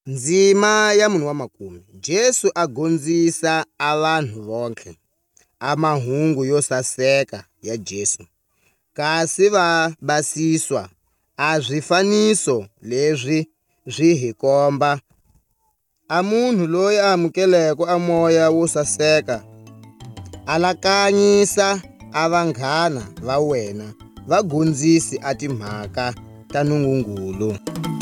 Ndzima ya munhu wa makume. Jesu a gondzisa a vanhu vontlhe a mahungu yo saseka ya Jesu, kasi va basiswa a swifaniso leswi swi hi komba a munhu loyi a amukeleke a moya wo saseka. Alakanyisa a vanghana va wena vagondzisi a timhaka ta Nungungulu.